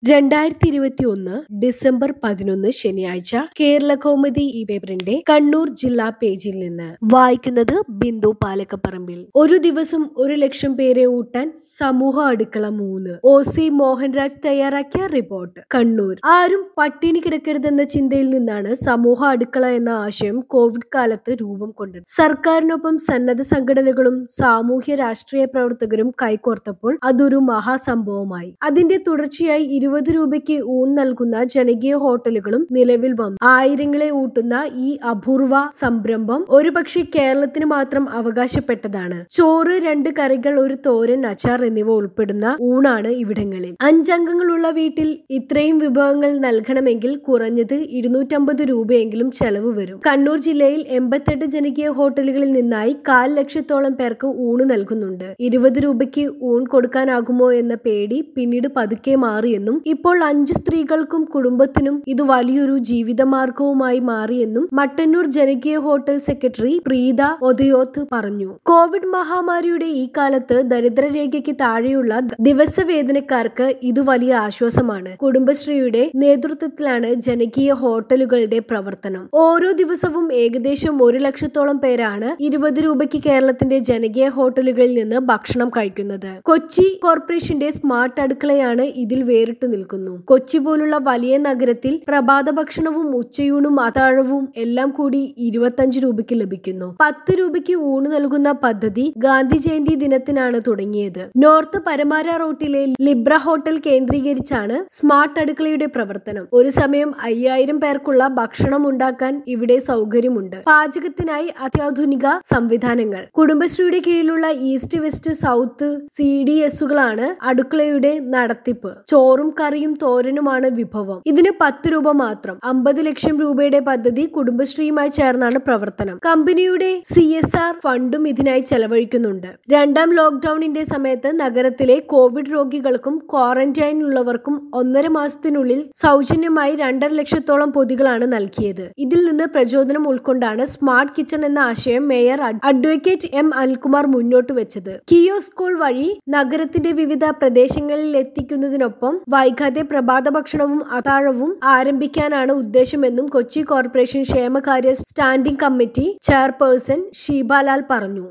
2021 December 11 ശനിയാഴ്ച കേരളകൗമുദി ഈ പേപ്പറിന്റെ കണ്ണൂർ ജില്ലാ പേജിൽ നിന്ന് വായിക്കുന്നത് ബിന്ദു പാലക്കപ്പറമ്പിൽ. ഒരു ദിവസം 1,00,000 പേരെ ഊട്ടാൻ സമൂഹ അടുക്കള 3. OC മോഹൻരാജ് തയ്യാറാക്കിയ റിപ്പോർട്ട്. കണ്ണൂർ. ആരും പട്ടിണി കിടക്കരുതെന്ന ചിന്തയിൽ നിന്നാണ് സമൂഹ അടുക്കള എന്ന ആശയം കോവിഡ് കാലത്ത് രൂപം കൊണ്ടത്. സർക്കാരിനൊപ്പം സന്നദ്ധ സംഘടനകളും സാമൂഹ്യ രാഷ്ട്രീയ പ്രവർത്തകരും കൈകോർത്തപ്പോൾ അതൊരു മഹാസംഭവമായി. അതിന്റെ തുടർച്ചയായി 20 രൂപയ്ക്ക് ഊൺ നൽകുന്ന ജനകീയ ഹോട്ടലുകളും നിലവിൽ വന്നു. ആയിരങ്ങളെ ഊട്ടുന്ന ഈ അപൂർവ സംരംഭം ഒരുപക്ഷെ കേരളത്തിന് മാത്രം അവകാശപ്പെട്ടതാണ്. ചോറ്, 2 കറികൾ, ഒരു തോരൻ, അച്ചാർ എന്നിവ ഉൾപ്പെടുന്ന ഊണാണ് ഇവിടങ്ങളിൽ. 5 അംഗങ്ങളുള്ള വീട്ടിൽ ഇത്രയും വിഭവങ്ങൾ നൽകണമെങ്കിൽ കുറഞ്ഞത് 250 രൂപയെങ്കിലും ചെലവ് വരും. കണ്ണൂർ ജില്ലയിൽ 88 ജനകീയ ഹോട്ടലുകളിൽ നിന്നായി 1,00,000-ഓളം പേർക്ക് ഊണ് നൽകുന്നുണ്ട്. 20 രൂപയ്ക്ക് ഊൺ കൊടുക്കാനാകുമോ എന്ന പേടി പിന്നീട് പതുക്കെ മാറിയെന്നും ഇപ്പോൾ 5 സ്ത്രീകൾക്കും കുടുംബത്തിനും ഇത് വലിയൊരു ജീവിതമാർഗവുമായി മാറിയെന്നും മട്ടന്നൂർ ജനകീയ ഹോട്ടൽ സെക്രട്ടറി പ്രീത ഒതയോത്ത് പറഞ്ഞു. കോവിഡ് മഹാമാരിയുടെ ഈ കാലത്ത് ദരിദ്രരേഖയ്ക്ക് താഴെയുള്ള ദിവസവേതനക്കാർക്ക് ഇത് വലിയ ആശ്വാസമാണ്. കുടുംബശ്രീയുടെ നേതൃത്വത്തിലാണ് ജനകീയ ഹോട്ടലുകളുടെ പ്രവർത്തനം. ഓരോ ദിവസവും ഏകദേശം 1,00,000-ഓളം പേരാണ് 20 രൂപയ്ക്ക് കേരളത്തിന്റെ ജനകീയ ഹോട്ടലുകളിൽ നിന്ന് ഭക്ഷണം കഴിക്കുന്നത്. കൊച്ചി കോർപ്പറേഷന്റെ സ്മാർട്ട് അടുക്കളയാണ് ഇതിൽ വേറിട്ടു നിൽക്കുന്നു. കൊച്ചി പോലുള്ള വലിയ നഗരത്തിൽ പ്രഭാത ഭക്ഷണവും ഉച്ചയൂണും അത്താഴവും എല്ലാം കൂടി 25 രൂപയ്ക്ക് ലഭിക്കുന്നു. 10 രൂപയ്ക്ക് ഊണ് നൽകുന്ന പദ്ധതി ഗാന്ധി ജയന്തി ദിനത്തിനാണ് തുടങ്ങിയത്. നോർത്ത് പരമാര റോട്ടിലെ ലിബ്ര ഹോട്ടൽ കേന്ദ്രീകരിച്ചാണ് സ്മാർട്ട് അടുക്കളയുടെ പ്രവർത്തനം. ഒരു സമയം 5,000 പേർക്കുള്ള ഭക്ഷണം ഉണ്ടാക്കാൻ ഇവിടെ സൗകര്യമുണ്ട്. പാചകത്തിനായി അത്യാധുനിക സംവിധാനങ്ങൾ. കുടുംബശ്രീയുടെ കീഴിലുള്ള ഈസ്റ്റ്, വെസ്റ്റ്, സൗത്ത് CDSകളാണ് അടുക്കളയുടെ നടത്തിപ്പ്. ചോറും കറിയും തോരനുമാണ് വിഭവം. ഇതിന് 10 രൂപ മാത്രം. 50 ലക്ഷം രൂപയുടെ പദ്ധതി കുടുംബശ്രീയുമായി ചേർന്നാണ് പ്രവർത്തനം. കമ്പനിയുടെ CSR ഫണ്ടും ഇതിനായി ചെലവഴിക്കുന്നുണ്ട്. 2ാം ലോക്ക്ഡൌണിന്റെ സമയത്ത് നഗരത്തിലെ കോവിഡ് രോഗികൾക്കും ക്വാറന്റൈനിലുള്ളവർക്കും 1.5 മാസത്തിനുള്ളിൽ സൗജന്യമായി 2.5 ലക്ഷത്തോളം പൊതികളാണ് നൽകിയത്. ഇതിൽ നിന്ന് പ്രചോദനം ഉൾക്കൊണ്ടാണ് സ്മാർട്ട് കിച്ചൺ എന്ന ആശയം മേയർ അഡ്വക്കേറ്റ് M. അനിൽകുമാർ മുന്നോട്ട് വെച്ചത്. കിയോസ്കുകൾ വഴി നഗരത്തിന്റെ വിവിധ പ്രദേശങ്ങളിൽ എത്തിക്കുന്നതിനൊപ്പം വൈകാതെ പ്രഭാത ഭക്ഷണവും അത്താഴവും ആരംഭിക്കാനാണ് ഉദ്ദേശമെന്നും കൊച്ചി കോർപ്പറേഷൻ ക്ഷേമകാര്യ സ്റ്റാൻഡിംഗ് കമ്മിറ്റി ചെയർപേഴ്സൺ ഷീബാലാൽ പറഞ്ഞു.